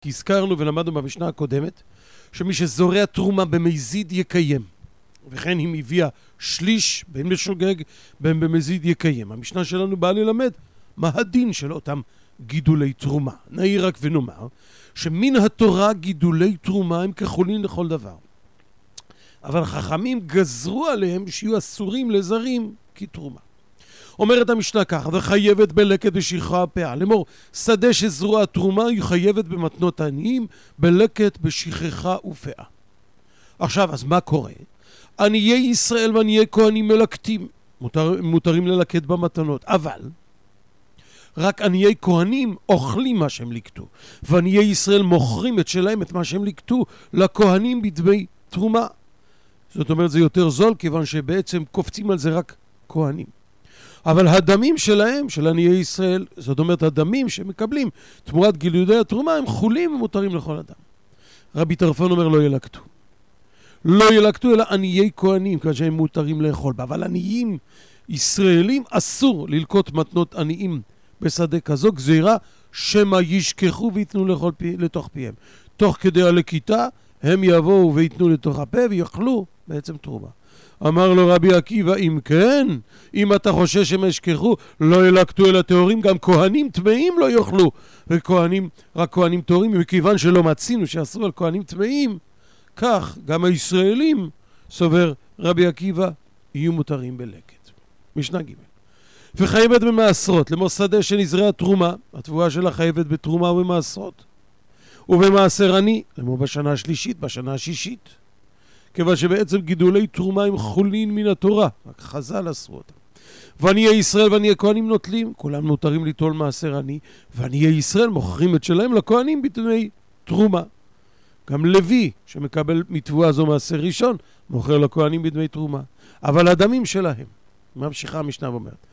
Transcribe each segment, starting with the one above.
כי הזכרנו ולמדנו במשנה הקודמת שמי שזורע תרומה במזיד יקיים, וכן אם הביאה שליש בין בשוגג בין במזיד יקיים. המשנה שלנו באה ללמד מה הדין של אותם גידולי תרומה. נעיר רק ונאמר שמן התורה גידולי תרומה הם כחולין לכל דבר, אבל חכמים גזרו עליהם שיהיו אסורים לזרים כתרומה. אומרת המשנה כך: וחייבת בלקט בשכחה הפאה. לאמור, שדה שזרוע תרומה היא חייבת במתנות עניים, בלקט בשכחה ופאה. עכשיו, אז מה קורה? עניי ישראל ועניי כהנים מלקטים, מותרים ללקט במתנות, אבל רק עניי כהנים אוכלים מה שהם לקטו, ועניי ישראל מוכרים את שלהם, את מה שהם לקטו, לכהנים בדמי תרומה. זאת אומרת, זה יותר זול, כיוון שבעצם קופצים על זה רק כהנים. אבל הדמים שלהם, של עניי ישראל, זאת אומרת, הדמים שמקבלים תמורת גידולי התרומה, הם חולים ומותרים לכל אדם. רבי טרפון אומר, לא ילקטו. לא ילקטו אלא עניי כהנים, כיוון שהם מותרים לאכול בה. אבל עניים ישראלים אסור ללקוט מתנות עניים בשדה כזו, גזירה שמא ישכחו ויתנו לאכול לתוך פיהם. תוך כדי הלקיטה הם יבואו ויתנו לתוך הפה ויאכלו בעצם תרומה. אמר לו רבי עקיבא, אם כן, אם אתה חושש שהם ישכחו, לא ילקטו אלא טהורים, גם כהנים טמאים לא יאכלו, וכהנים, רק כהנים טהורים, מכיוון שלא מצינו שאסור על כהנים טמאים, כך גם הישראלים, סובר רבי עקיבא, יהיו מותרים בלקט. משנה ג' וחייבת במעשרות, לאמור שדה שנזרעה תרומה, התבואה שלה חייבת בתרומה ובמעשרות, ובמעשר עני, לאמור בשנה השלישית, בשנה השישית, כיוון שבעצם גידולי תרומה הם חולין מן התורה, רק חז"ל אסרו אותם. ועניי ישראל ועניי כהנים נוטלים, כולם נותרים ליטול מעשר עני, ועניי ישראל מוכרים את שלהם לכהנים בדמי תרומה. גם לוי שמקבל מתבואה זו מעשר ראשון, מוכר לכהנים בדמי תרומה. אבל הדמים שלהם, ממשיכה המשנה ואומרת,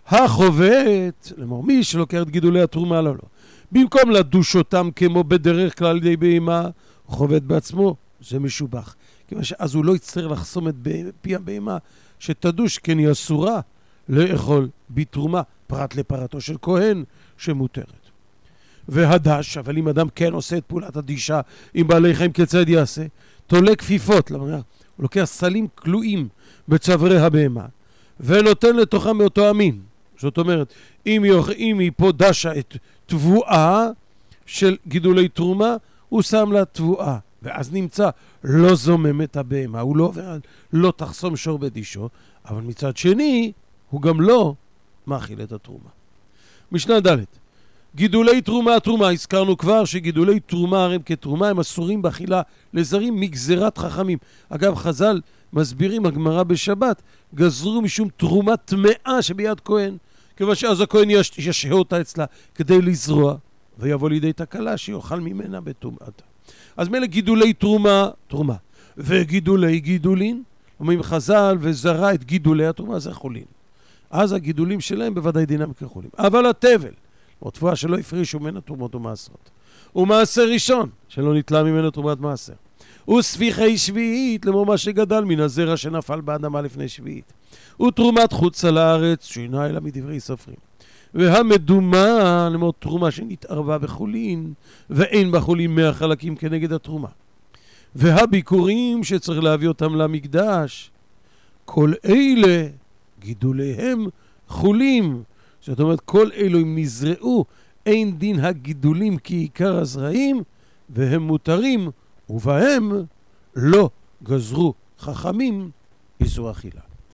החובט, לאמור מי שלוקח את גידולי התרומה, לא. במקום לדוש אותם כמו בדרך כלל לידי בהמה, הוא חובט בעצמו, זה משובח. כיוון שאז הוא לא יצטרך לחסום את פי הבהמה שתדוש, כן היא אסורה לאכול בתרומה, פרט לפרתו של כהן שמותרת. והדש, אבל אם אדם כן עושה את פעולת הדישה עם בעלי חיים, כיצד יעשה? תולה כפיפות, הוא לוקח סלים כלואים בצווארי הבהמה ונותן לתוכם מאותו המין. זאת אומרת, אם היא פה דשה את תבואה של גידולי תרומה, הוא שם לה תבואה, ואז נמצא לא זומם את הבהמה, הוא לא תחסום שור בדישו, אבל מצד שני הוא גם לא מאכיל את התרומה. משנה ד' גידולי תרומה, הזכרנו כבר שגידולי תרומה הרי כתרומה הם אסורים באכילה לזרים מגזירת חכמים. אגב, חז"ל מסבירים, הגמרא בשבת, גזרו משום תרומה טמאה שביד כהן, כיוון שאז הכהן ישהה אותה אצלה כדי לזרוע, ויבוא לידי תקלה שיוכל ממנה בטומאתה. אז מילא גידולי תרומה, וגידולי גידולין, אומרים חז"ל, וזרע את גידולי התרומה, זה חולין. אז הגידולים שלהם בוודאי דינם כחולים. אבל התבל, או תבואה שלא הפרישו ממנה תרומות ומעשרות, ומעשר ראשון, שלא נטלה ממנה תרומת מעשר, וספיחי שביעית, לאמור מה שגדל מן הזרע שנפל באדמה לפני שביעית, ותרומת חוץ על הארץ, שאינה אלא מדברי סופרים. והמדומה, לאמור תרומה שנתערבה בחולין, ואין בחולין 100 חלקים כנגד התרומה. והביקורים שצריך להביא אותם למקדש, כל אלה גידוליהם חולים. זאת אומרת, כל אלו אם נזרעו, אין דין הגידולים כעיקר הזרעים, והם מותרים, ובהם לא גזרו חכמים איסור אכילה.